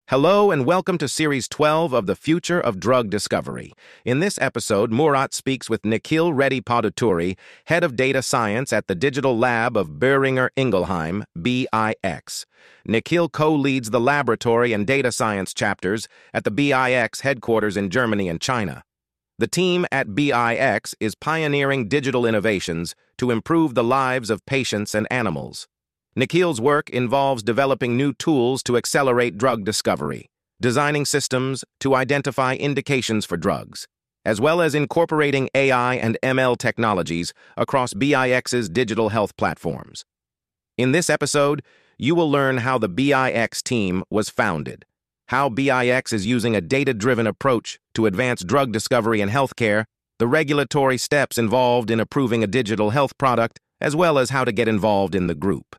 Hello and welcome to Series 12 of The Future of Drug Discovery. In this episode, Murat speaks with Nikhil Reddy Paduturi, Head of Data Science at the Digital Lab of Boehringer Ingelheim, BIX. Nikhil co-leads the laboratory and data science chapters at the BIX headquarters in Germany and China. The team at BIX is pioneering digital innovations to improve the lives of patients and animals. Nikhil's work involves developing new tools to accelerate drug discovery, designing systems to identify indications for drugs, as well as incorporating AI and ML technologies across BIX's digital health platforms. In this episode, you will learn how the BIX team was founded, how BIX is using a data-driven approach to advance drug discovery in healthcare, the regulatory steps involved in approving a digital health product, as well as how to get involved in the group.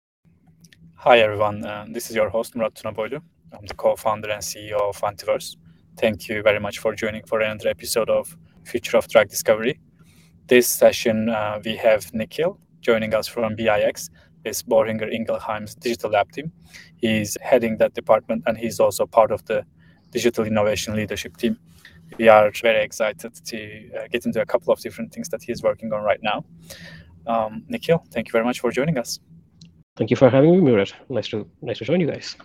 Hi everyone, this is your host Murat Tunaboylu. I'm the co-founder and CEO of Antiverse. Thank you very much for joining for another episode of Future of Drug Discovery. This session we have Nikhil joining us from BIX, is Boehringer Ingelheim's digital lab team. He's heading that department and he's also part of the digital innovation leadership team. We are very excited to get into a couple of different things that he's working on right now. Nikhil, thank you very much for joining us. Thank you for having me, Murat. Nice to join you guys.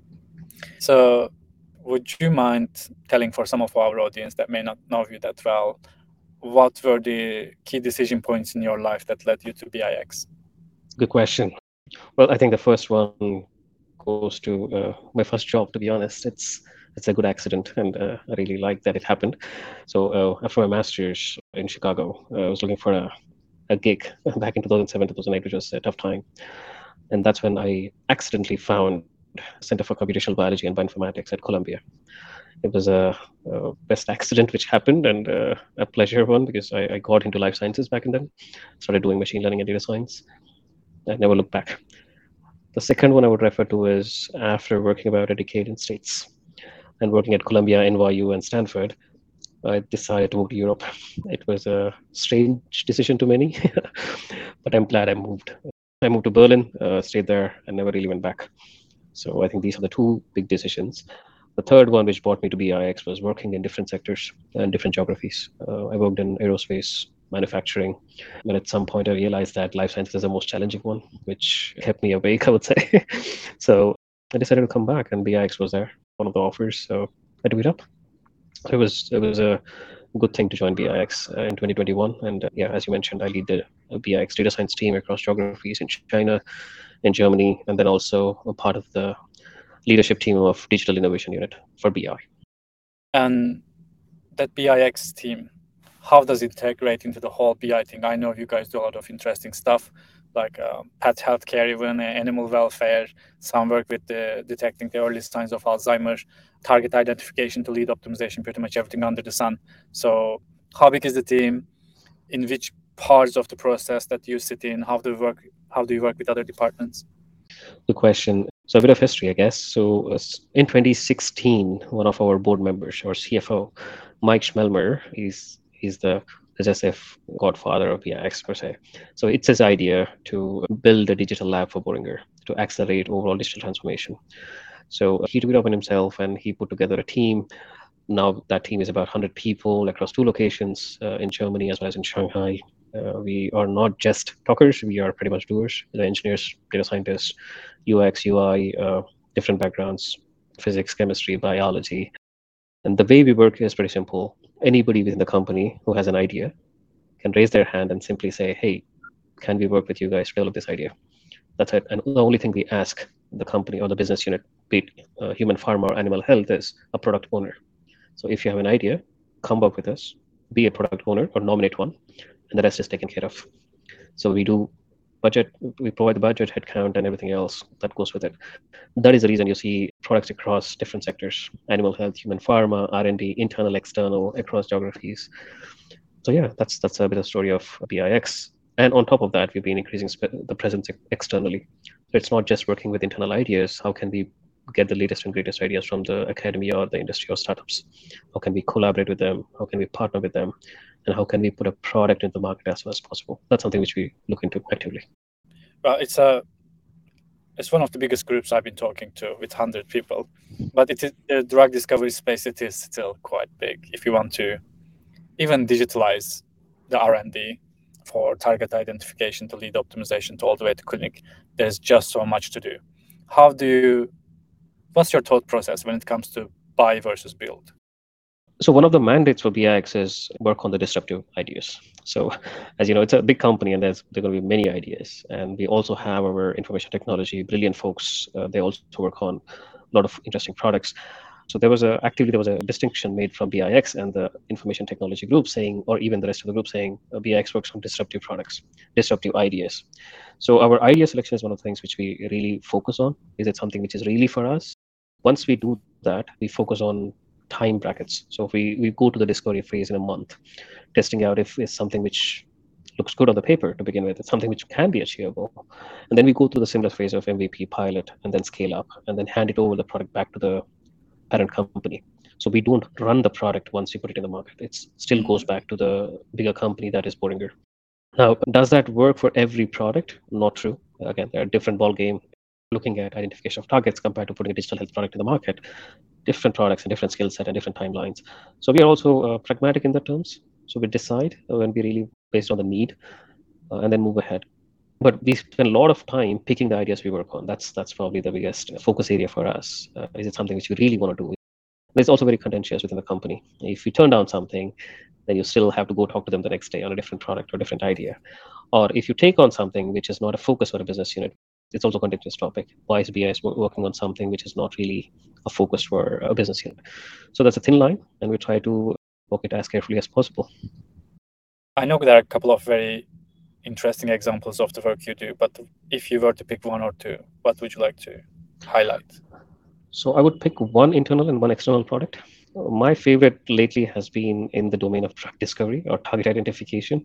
So, would you mind telling for some of our audience that may not know you that well, what were the key decision points in your life that led you to BIX? Good question. Well, I think the first one goes to my first job. To be honest, it's a good accident, and I really like that it happened. So after my master's in Chicago, I was looking for a gig back in 2007, 2008, which was a tough time. And that's when I accidentally found Center for Computational Biology and Bioinformatics at Columbia. It was a best accident which happened, and a pleasure one, because I got into life sciences back then, started doing machine learning and data science. I never looked back. The second one I would refer to is after working about a decade in States and working at Columbia, NYU, and Stanford, I decided to move to Europe. It was a strange decision to many, but I'm glad I moved. I moved to Berlin, stayed there, and never really went back. So I think these are the two big decisions. The third one, which brought me to BIX, was working in different sectors and different geographies. I worked in aerospace, manufacturing, and at some point I realized that life sciences is the most challenging one, which kept me awake, I would say. So I decided to come back, and BIX was there, one of the offers. So I took it up. It was a good thing to join BIX in 2021. And as you mentioned, I lead the BIX data science team across geographies in China, in Germany, and then also a part of the leadership team of Digital Innovation Unit for BI. And that BIX team, how does it integrate into the whole BI thing? I know you guys do a lot of interesting stuff, like pet healthcare, even animal welfare, some work with detecting the early signs of Alzheimer's, target identification to lead optimization, pretty much everything under the sun. So how big is the team? In which parts of the process that you sit in? How do you work with other departments? Good question. So a bit of history, I guess. So in 2016, one of our board members, our CFO, Mike Schmelmer, he's the SF godfather of BIX per se. So it's his idea to build a digital lab for Boehringer to accelerate overall digital transformation. So he took it upon himself and he put together a team. Now that team is about 100 people across 2 locations in Germany as well as in Shanghai. We are not just talkers, we are pretty much doers. The engineers, data scientists, UX, UI, different backgrounds, physics, chemistry, biology. And the way we work is pretty simple. Anybody within the company who has an idea can raise their hand and simply say, hey, can we work with you guys to develop this idea? That's it. And the only thing we ask the company or the business unit, be it human pharma or animal health, is a product owner. So if you have an idea, come up with us, be a product owner or nominate one, and the rest is taken care of. So we do budget, we provide the budget, headcount, and everything else that goes with it. That is the reason you see products across different sectors: animal health, human pharma, R&D, internal, external, across geographies. So that's a bit of story of BIX. And on top of that, we've been increasing the presence externally. So it's not just working with internal ideas. How can we get the latest and greatest ideas from the academy or the industry or startups? How can we collaborate with them? How can we partner with them? And how can we put a product into the market as soon as possible? That's something which we look into actively. Well, it's a it's one of the biggest groups I've been talking to with 100 people. But the drug discovery space, it is still quite big. If you want to even digitalize the R&D for target identification to lead optimization to all the way to clinic, there's just so much to do. What's your thought process when it comes to buy versus build? So one of the mandates for BIX is work on the disruptive ideas. So as you know, it's a big company and there are going to be many ideas. And we also have our information technology, brilliant folks. They also work on a lot of interesting products. So there was a distinction made from BIX and the information technology group saying, or even the rest of the group saying, BIX works on disruptive products, disruptive ideas. So our idea selection is one of the things which we really focus on. Is it something which is really for us? Once we do that, we focus on time brackets. So if we go to the discovery phase in a month, testing out if it's something which looks good on the paper to begin with, it's something which can be achievable. And then we go through the similar phase of MVP pilot and then scale up and then hand it over the product back to the parent company. So we don't run the product once we put it in the market. It still goes back to the bigger company that is Boehringer. Now, does that work for every product? Not true. Again, there are different ball game. Looking at identification of targets compared to putting a digital health product in the market, different products and different skill set and different timelines. So we are also pragmatic in the terms. So we decide when we really based on the need and then move ahead. But we spend a lot of time picking the ideas we work on. That's probably the biggest focus area for us. Is it something which you really want to do? It's also very contentious within the company. If you turn down something, then you still have to go talk to them the next day on a different product or different idea. Or if you take on something which is not a focus for a business unit, it's also a contentious topic. Why is BIS working on something which is not really a focus for a business unit? So that's a thin line, and we try to walk it as carefully as possible. I know there are a couple of very interesting examples of the work you do, but if you were to pick one or two, what would you like to highlight? So I would pick one internal and one external product. My favorite lately has been in the domain of drug discovery or target identification.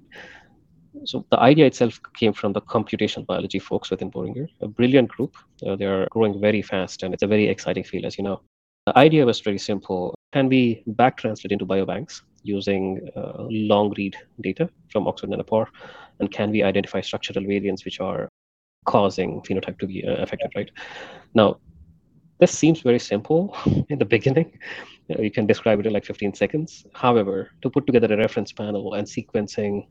So the idea itself came from the computational biology folks within Boehringer, a brilliant group. They are growing very fast, and it's a very exciting field, as you know. The idea was very simple. Can we back translate into biobanks using long read data from Oxford Nanopore? And can we identify structural variants which are causing phenotype to be affected, right? Now, this seems very simple in the beginning. You can describe it in like 15 seconds. However, to put together a reference panel and sequencing,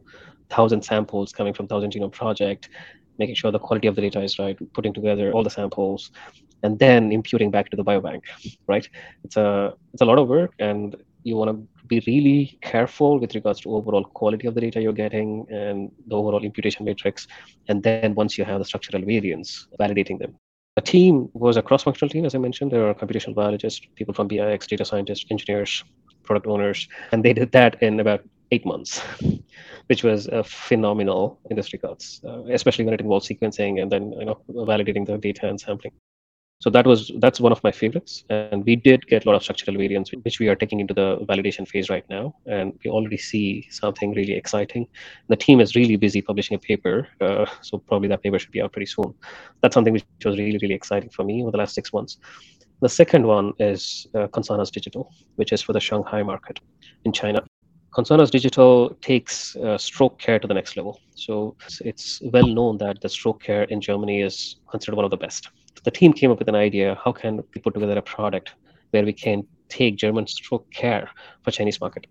1,000 samples coming from 1,000 Genome Project, making sure the quality of the data is right, putting together all the samples, and then imputing back to the biobank, right? It's a lot of work, and you want to be really careful with regards to overall quality of the data you're getting and the overall imputation matrix. And then once you have the structural variants, validating them. The team was a cross-functional team, as I mentioned. There are computational biologists, people from BIX, data scientists, engineers, product owners, and they did that in about 8 months, which was phenomenal in this regards, especially when it involves sequencing and then validating the data and sampling. So that's one of my favorites, and we did get a lot of structural variants, which we are taking into the validation phase right now, and we already see something really exciting. The team is really busy publishing a paper, so probably that paper should be out pretty soon. That's something which was really, really exciting for me over the last 6 months. The second one is Consanas Digital, which is for the Shanghai market in China. Consanas Digital takes stroke care to the next level. So it's well known that the stroke care in Germany is considered one of the best. The team came up with an idea, how can we put together a product where we can take German stroke care for Chinese market?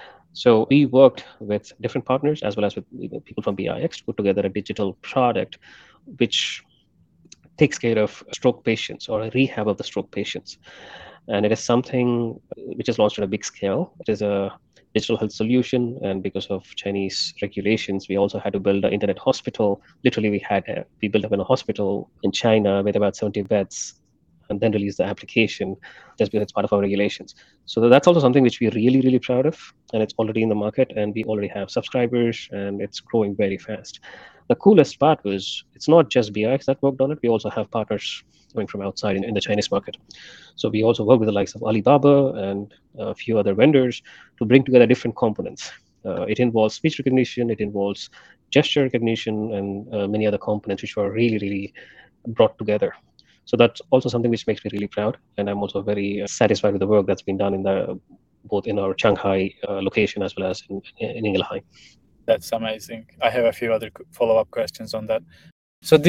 So we worked with different partners as well as with people from BIX to put together a digital product which takes care of stroke patients or a rehab of the stroke patients. And it is something which is launched on a big scale. It is a digital health solution, and because of Chinese regulations, we also had to build an internet hospital. Literally, we built up in a hospital in China with about 70 beds, and then released the application just because it's part of our regulations. So that's also something which we're really, really proud of, and it's already in the market, and we already have subscribers, and it's growing very fast. The coolest part was it's not just BIX that worked on it. We also have partners coming from outside in the Chinese market. So we also work with the likes of Alibaba and a few other vendors to bring together different components. It involves speech recognition, it involves gesture recognition, and many other components which were really, really brought together. So that's also something which makes me really proud, and I'm also very satisfied with the work that's been done both in our Shanghai location as well as in Ingelheim. That's amazing. I have a few other follow-up questions on that. So this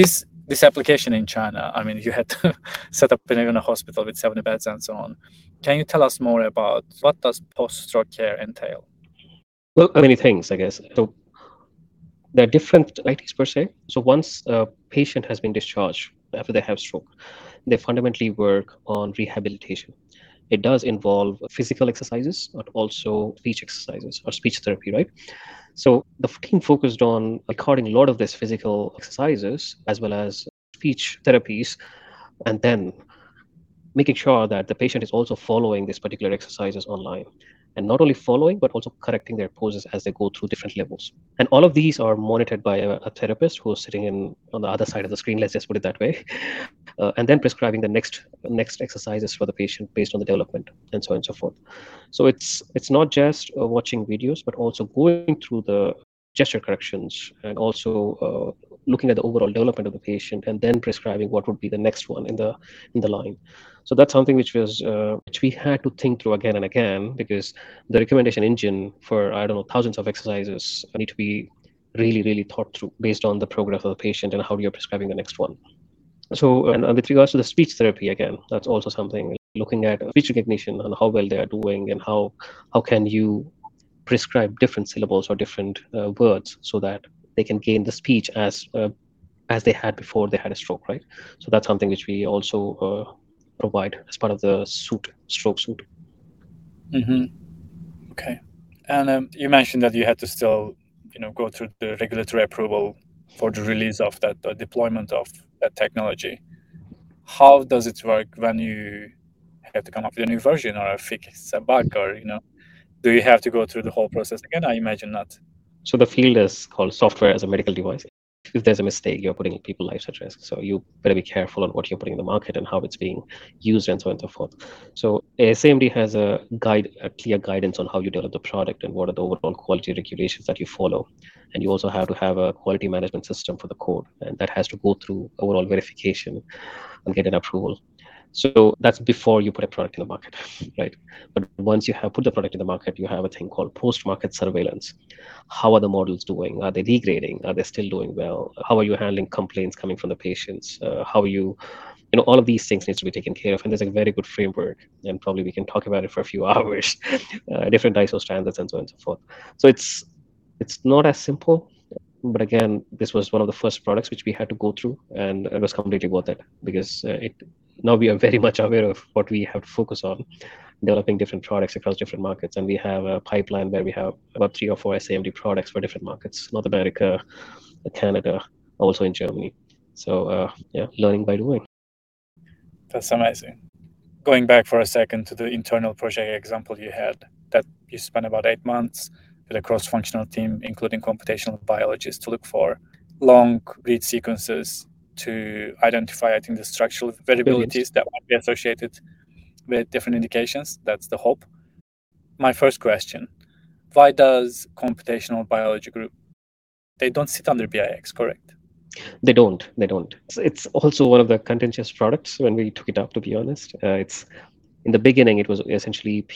this application in China, I mean, you had to set up even a hospital with 70 beds and so on. Can you tell us more about what does post-stroke care entail? Well, many things, I guess. So there are different ITs per se. So once a patient has been discharged after they have stroke, they fundamentally work on rehabilitation. It does involve physical exercises, but also speech exercises or speech therapy, right? So the team focused on recording a lot of these physical exercises as well as speech therapies, and then making sure that the patient is also following these particular exercises online. And not only following, but also correcting their poses as they go through different levels. And all of these are monitored by a therapist who is sitting on the other side of the screen, let's just put it that way, and then prescribing the next exercises for the patient based on the development and so on and so forth. So it's not just watching videos, but also going through the gesture corrections and also looking at the overall development of the patient and then prescribing what would be the next one in the line. So that's something which we had to think through again and again, because the recommendation engine for, I don't know, thousands of exercises need to be really, really thought through based on the progress of the patient and how you're prescribing the next one. So, and with regards to the speech therapy, again, that's also something looking at speech recognition and how well they are doing, and how can you prescribe different syllables or different words so that they can gain the speech as they had before they had a stroke, right? So that's something which we also provide as part of the stroke suite. Mm-hmm. Okay. And you mentioned that you had to still, go through the regulatory approval for the release of that, the deployment of that technology. How does it work when you have to come up with a new version or fix a bug, or do you have to go through the whole process again? I imagine not. So the field is called software as a medical device. If there's a mistake, you're putting people's lives at risk. So you better be careful on what you're putting in the market and how it's being used and so on and so forth. So ASAMD has a clear guidance on how you develop the product and what are the overall quality regulations that you follow. And you also have to have a quality management system for the code, and that has to go through overall verification and get an approval. So that's before you put a product in the market, right? But once you have put the product in the market, you have a thing called post-market surveillance. How are the models doing? Are they degrading? Are they still doing well? How are you handling complaints coming from the patients? How are you, all of these things needs to be taken care of. And there's a very good framework, and probably we can talk about it for a few hours, different ISO standards and so on and so forth. So it's not as simple. But again, this was one of the first products which we had to go through, and it was completely worth it, because now we are very much aware of what we have to focus on, developing different products across different markets. And we have a pipeline where we have about 3 or 4 SAMD products for different markets: North America, Canada, also in Germany. So learning by doing. That's amazing. Going back for a second to the internal project example you had, that you spent about 8 months with a cross-functional team, including computational biologists, to look for long read sequences to identify, I think, the structural variabilities that might be associated with different indications. That's the hope. My first question, why does computational biology group, they don't sit under BIX, correct? They don't. It's also one of the contentious products when we took it up, to be honest. It's in the beginning, it was essentially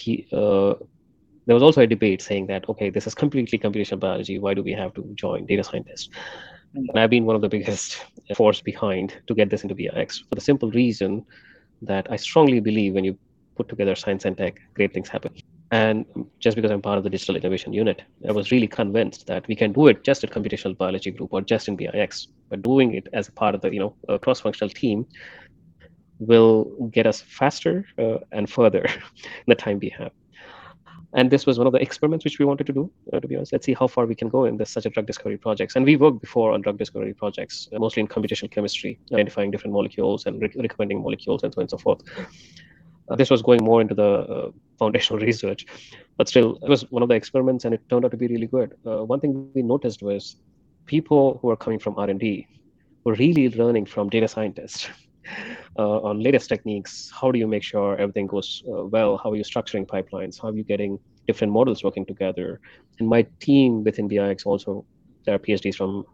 there was also a debate saying that, okay, this is completely computational biology. Why do we have to join data scientists? And I've been one of the biggest force behind to get this into BIX, for the simple reason that I strongly believe when you put together science and tech, great things happen. And just because I'm part of the digital innovation unit, I was really convinced that we can do it just at computational biology group or just in BIX, but doing it as a part of the a cross-functional team will get us faster and further in the time we have. And this was one of the experiments which we wanted to do, to be honest. Let's see how far we can go in such a drug discovery projects. And we worked before on drug discovery projects, mostly in computational chemistry, identifying different molecules and recommending molecules and so on and so forth. This was going more into the foundational research, but still, it was one of the experiments, and it turned out to be really good. One thing we noticed was people who are coming from R&D were really learning from data scientists on latest techniques. How do you make sure everything goes well? How are you structuring pipelines? How are you getting different models working together? And my team within BIX also, they have PhDs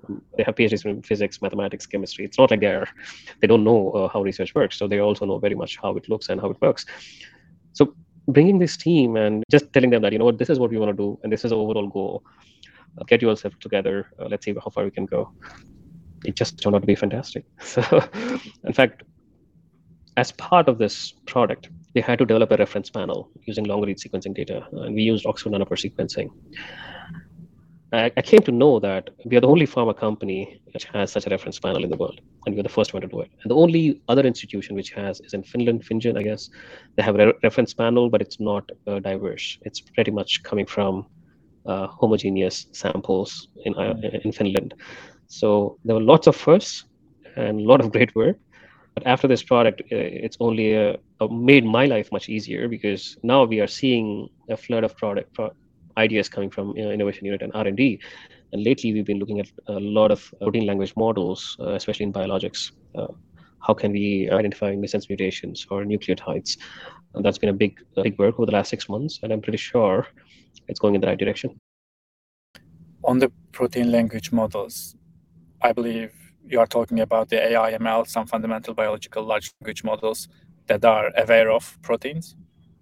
from physics, mathematics, chemistry. It's not like they don't know how research works. So they also know very much how it looks and how it works. So bringing this team and just telling them that, this is what we want to do, and this is the overall goal. Get yourself together. Let's see how far we can go. it just turned out to be fantastic. So, in fact, as part of this product, they had to develop a reference panel using long read sequencing data, and we used Oxford Nanopore sequencing. I came to know that we are the only pharma company which has such a reference panel in the world, and we're the first one to do it. And the only other institution which has is in Finland, FinGen, I guess. They have a reference panel, but it's not diverse. It's pretty much coming from homogeneous samples in Finland. So there were lots of firsts and a lot of great work. But after this product, it's only made my life much easier, because now we are seeing a flood of ideas coming from innovation unit and R&D. And lately, we've been looking at a lot of protein language models, especially in biologics. How can we identify missense mutations or nucleotides? And that's been a big work over the last 6 months, and I'm pretty sure it's going in the right direction. On the protein language models, I believe you are talking about the AI/ML, some fundamental biological large language models that are aware of proteins.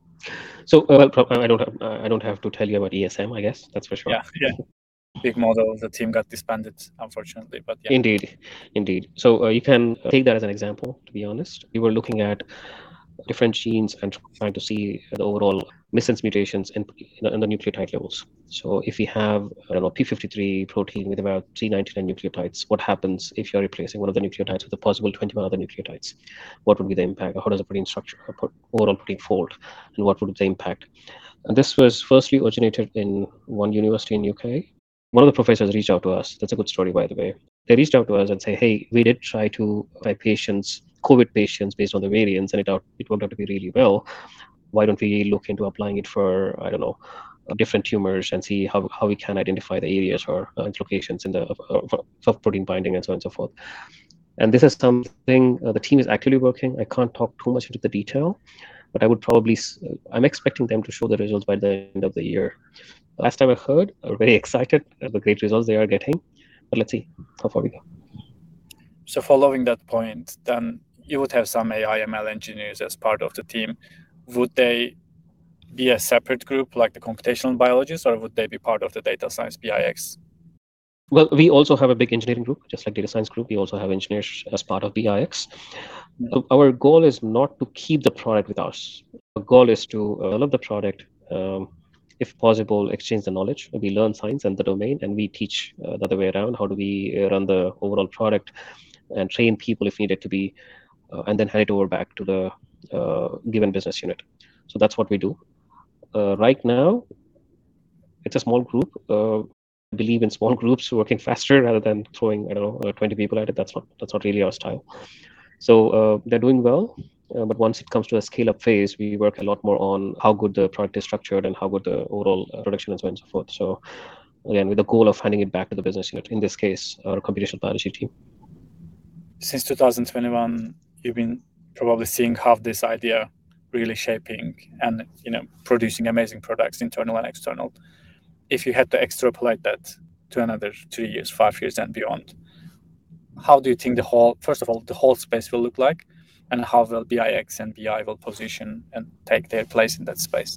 So, I don't have to tell you about ESM, I guess. That's for sure. Yeah. Big model. The team got disbanded, unfortunately. But yeah. Indeed. So you can take that as an example. To be honest, we were looking at different genes and trying to see the overall missense mutations in the nucleotide levels. So if we have, P53 protein with about 399 nucleotides, what happens if you're replacing one of the nucleotides with a possible 21 other nucleotides? What would be the impact? How does the protein structure, overall protein fold, and what would be the impact? And this was firstly originated in one university in UK. One of the professors reached out to us. That's a good story, by the way. They reached out to us and say, hey, we did try to find COVID patients based on the variants, and it worked out to be really well. Why don't we look into applying it for, different tumors and see how we can identify the areas or locations in the of protein binding and so on and so forth. And this is something the team is actively working. I can't talk too much into the detail, but I'm expecting them to show the results by the end of the year. Last time I heard, I'm very excited at the great results they are getting, but let's see how far we go. So following that point, then you would have some AI/ML engineers as part of the team. Would they be a separate group like the computational biologists, or would they be part of the data science BIX? Well, we also have a big engineering group, just like data science group. We also have engineers as part of BIX. Our goal is not to keep the product with us. Our goal is to develop the product, if possible, exchange the knowledge. We learn science and the domain, and we teach the other way around. How do we run the overall product and train people if needed to be, and then hand it over back to the given business unit. So that's what we do. Right now, it's a small group. I believe in small groups working faster rather than throwing 20 people at it. That's not really our style. So they're doing well, but once it comes to a scale-up phase, we work a lot more on how good the product is structured and how good the overall production and so on and so forth. So again, with the goal of handing it back to the business unit, in this case, our computational biology team. Since 2021, you've been probably seeing how this idea really shaping and producing amazing products, internal and external. If you had to extrapolate that to another 3 years, 5 years, and beyond, how do you think the whole space will look like, and how will BIX and BI will position and take their place in that space?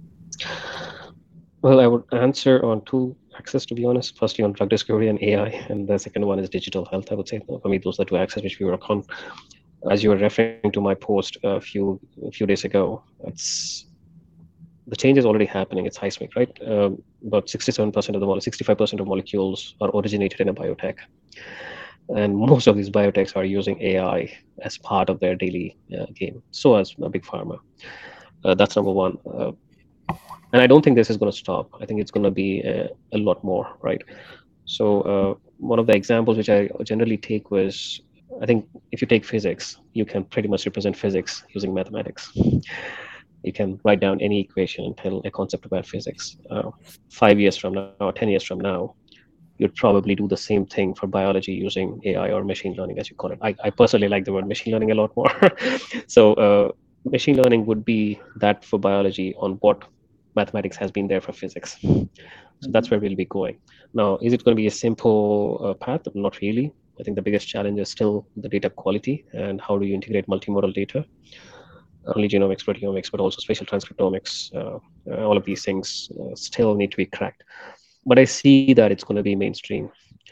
Well, I would answer on two axes, to be honest. Firstly, on drug discovery and AI, and the second one is digital health. I would say for me, those are the two axes which we work on. As you were referring to my post a few days ago, the change is already happening. It's seismic, right? About 65% of molecules are originated in a biotech. And most of these biotechs are using AI as part of their daily game. So as a big pharma. That's number one. And I don't think this is going to stop. I think it's going to be a lot more, right? So one of the examples which I generally take was, I think if you take physics, you can pretty much represent physics using mathematics. You can write down any equation and tell a concept about physics. 5 years from now, or 10 years from now, you'd probably do the same thing for biology using AI or machine learning, as you call it. I personally like the word machine learning a lot more. So machine learning would be that for biology on what mathematics has been there for physics. So that's where we'll be going. Now, is it going to be a simple path? Not really. I think the biggest challenge is still the data quality and how do you integrate multimodal data. Not only genomics, proteomics, but also spatial transcriptomics. All of these things still need to be cracked. But I see that it's going to be mainstream.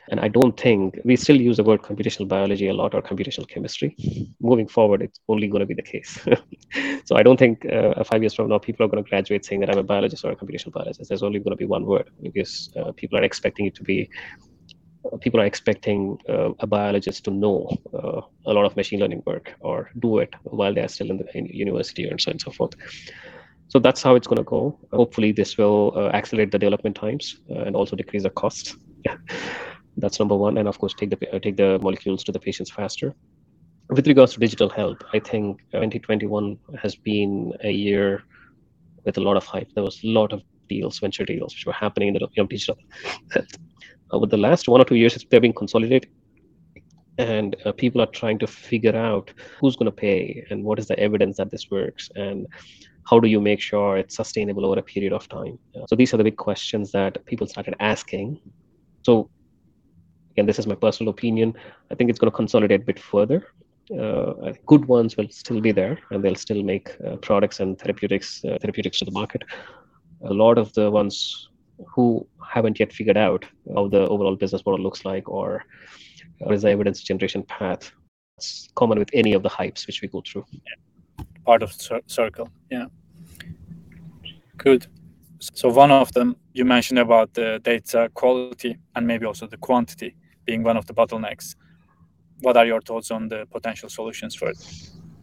And I don't think we still use the word computational biology a lot or computational chemistry. Moving forward, it's only going to be the case. So I don't think 5 years from now, people are going to graduate saying that I'm a biologist or a computational biologist. There's only going to be one word because people are expecting it to be. People are expecting a biologist to know a lot of machine learning work or do it while they are still in university and so on and so forth. So that's how it's going to go. Hopefully, this will accelerate the development times and also decrease the cost. That's number one, and of course, take the molecules to the patients faster. With regards to digital health, I think 2021 has been a year with a lot of hype. There was a lot of deals, venture deals, which were happening in the digital health. Over the last 1 or 2 years, they've been consolidated, and people are trying to figure out who's going to pay and what is the evidence that this works, and how do you make sure it's sustainable over a period of time. So these are the big questions that people started asking. So again, this is my personal opinion. I think it's going to consolidate a bit further. Good ones will still be there, and they'll still make products and therapeutics to the market. A lot of the ones who haven't yet figured out how the overall business model looks like or what is the evidence generation path. It's common with any of the hypes which we go through. Part of the circle. Yeah. Good. So one of them you mentioned about the data quality and maybe also the quantity being one of the bottlenecks. What are your thoughts on the potential solutions for it?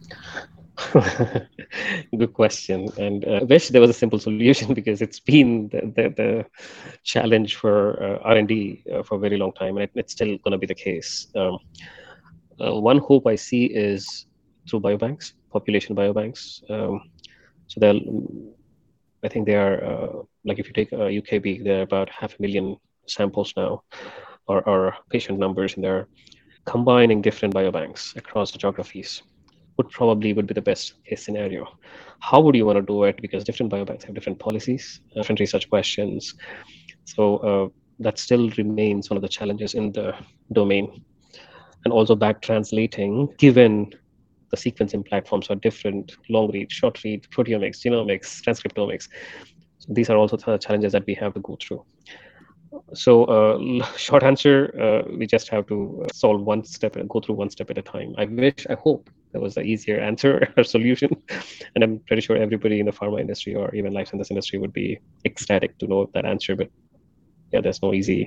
Good question, and I wish there was a simple solution because it's been the challenge for R&D for a very long time, and it's still going to be the case. One hope I see is through biobanks, population biobanks. So I think they are like if you take UKB, there are about 500,000 samples now, or patient numbers in there. Combining different biobanks across the geographies would be the best case scenario. How would you want to do it? Because different biobanks have different policies, different research questions. So that still remains one of the challenges in the domain. And also back translating, given the sequencing platforms are different, long read, short read, proteomics, genomics, transcriptomics. So these are also the challenges that we have to go through. So short answer, we just have to solve one step and go through one step at a time. I hope there was an easier answer or solution. And I'm pretty sure everybody in the pharma industry or even life sciences industry would be ecstatic to know that answer. But yeah, there's no easy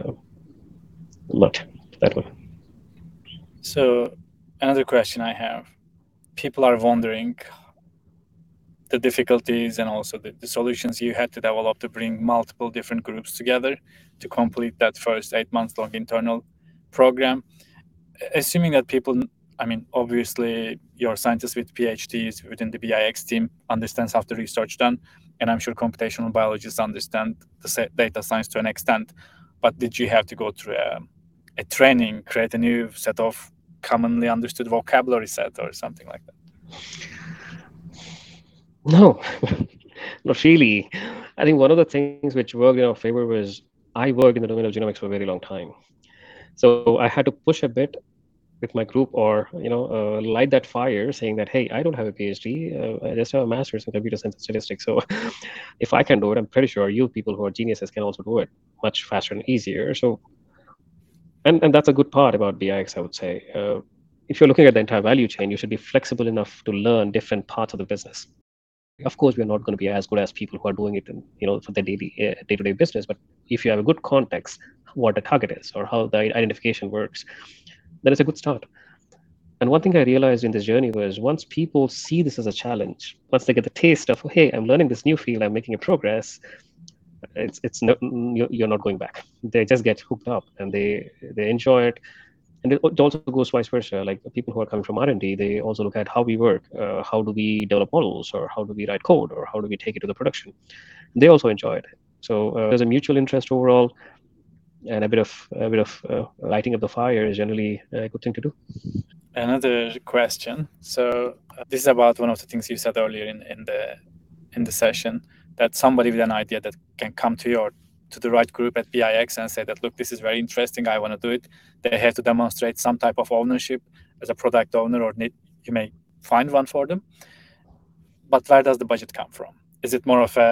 lot that one. So another question I have, people are wondering the difficulties and also the solutions you had to develop to bring multiple different groups together to complete that first 8 months long internal program. Assuming that people, I mean, obviously your scientists with PhDs within the BIX team understands how the research done, and I'm sure computational biologists understand the data science to an extent, but did you have to go through a training, create a new set of commonly understood vocabulary set or something like that? No, not really. I think one of the things which worked in our favor was I worked in the domain of genomics for a very long time. So I had to push a bit with my group or, light that fire saying that, hey, I don't have a PhD. I just have a master's in computer science and statistics. So if I can do it, I'm pretty sure you people who are geniuses can also do it much faster and easier. So, and that's a good part about BIX, I would say. If you're looking at the entire value chain, you should be flexible enough to learn different parts of the business. Of course, we're not going to be as good as people who are doing it for the day-to-day business. But if you have a good context, what the target is or how the identification works, then it's a good start. And one thing I realized in this journey was once people see this as a challenge, once they get the taste of, hey, I'm learning this new field, I'm making a progress, you're not going back. They just get hooked up and they enjoy it. And it also goes vice versa. Like the people who are coming from R&D, they also look at how we work, how do we develop models, or how do we write code, or how do we take it to the production. They also enjoy it. So there's a mutual interest overall, and a bit of lighting up the fire is generally a good thing to do. Another question. So this is about one of the things you said earlier in the session, that somebody with an idea that can come to the right group at BIX and say that, look, this is very interesting, I want to do it. They have to demonstrate some type of ownership as a product owner, or you may find one for them. But where does the budget come from? Is it more of a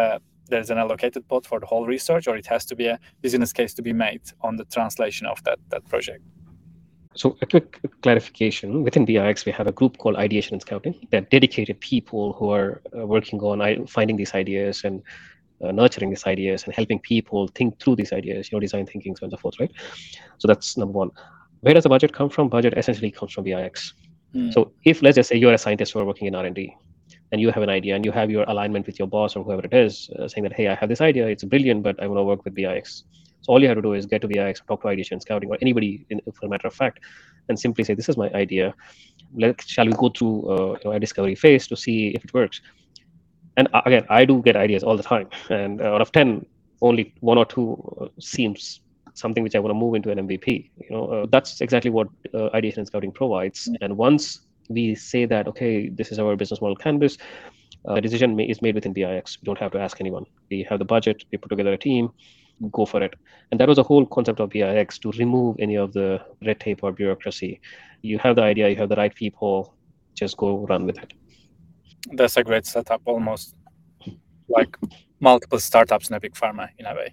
there's an allocated pot for the whole research, or it has to be a business case to be made on the translation of that project? So a quick clarification, within BIX, we have a group called Ideation and Scouting. They're dedicated people who are working on finding these ideas and nurturing these ideas and helping people think through these ideas, design thinking, so on and so forth, right? So that's number one. Where does the budget come from? Budget essentially comes from BIX. So if, let's just say, you're a scientist who are working in R&D, and you have an idea, and you have your alignment with your boss or whoever it is, saying that, hey, I have this idea, it's brilliant, but I want to work with BIX. So all you have to do is get to BIX, talk to Ideation and Scouting, or anybody, for a matter of fact, and simply say, this is my idea. Shall we go through a discovery phase to see if it works? And again, I do get ideas all the time. And out of 10, only 1 or 2 seems something which I want to move into an MVP. That's exactly what Ideation and Scouting provides. And once we say that, okay, this is our business model canvas, the decision is made within BIX. We don't have to ask anyone. We have the budget, we put together a team, go for it. And that was the whole concept of BIX, to remove any of the red tape or bureaucracy. You have the idea, you have the right people, just go run with it. That's a great setup, almost like multiple startups in a big pharma in a way.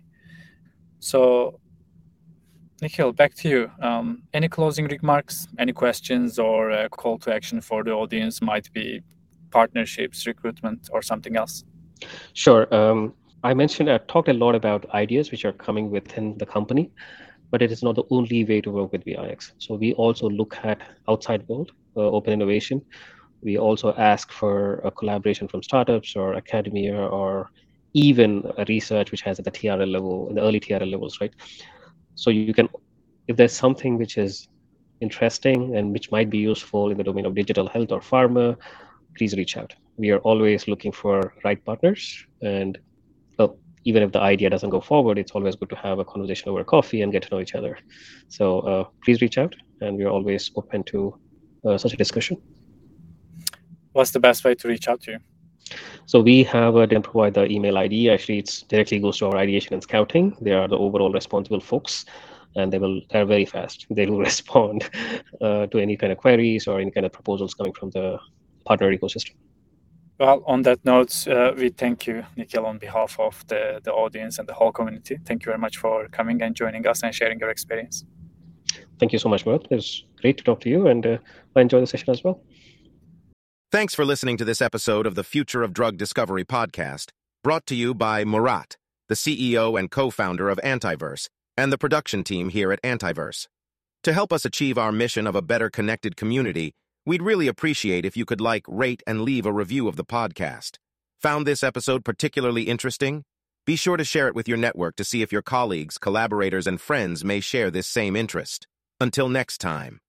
So, Nikhil, back to you. Any closing remarks, any questions, or a call to action for the audience? Might be partnerships, recruitment, or something else? Sure. I talked a lot about ideas which are coming within the company, but it is not the only way to work with BIX. So we also look at outside world, open innovation. We also ask for a collaboration from startups or academia, or even a research which has at the TRL level, in the early TRL levels, right? So you can, if there's something which is interesting and which might be useful in the domain of digital health or pharma, please reach out. We are always looking for right partners. And even if the idea doesn't go forward, it's always good to have a conversation over coffee and get to know each other. So please reach out, and we are always open to such a discussion. What's the best way to reach out to you? So we didn't provide the email ID. Actually, it directly goes to our Ideation and Scouting. They are the overall responsible folks, and they're very fast. They will respond to any kind of queries or any kind of proposals coming from the partner ecosystem. Well, on that note, we thank you, Nikhil, on behalf of the audience and the whole community. Thank you very much for coming and joining us and sharing your experience. Thank you so much, Murat. It was great to talk to you, and I enjoyed the session as well. Thanks for listening to this episode of the Future of Drug Discovery podcast, brought to you by Murat, the CEO and co-founder of Antiverse, and the production team here at Antiverse. To help us achieve our mission of a better connected community, we'd really appreciate if you could rate, and leave a review of the podcast. Found this episode particularly interesting? Be sure to share it with your network to see if your colleagues, collaborators, and friends may share this same interest. Until next time.